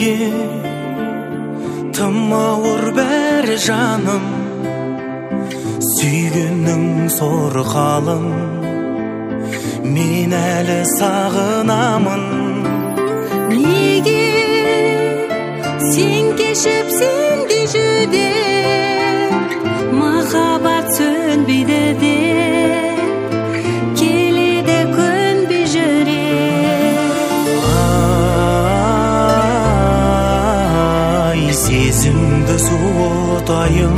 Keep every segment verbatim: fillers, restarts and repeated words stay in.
неге тым ауыр бәрі жаным, сүйгеннің соры қалың, мен әлі сағынамын. Неге сен кешіп сенде жүде, махаббат сөнбейді де, келеді көнбей жүре. Ай, сезімді суытайын,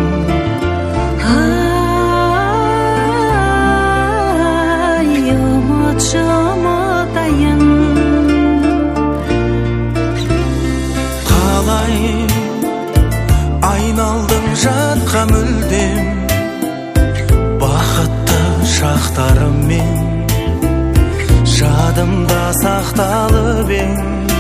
ай, ұмытшы ұмытайын. Қалай айналдың жатқа мүлдем, бақытты шақтарыммен жадымда сақталып ең.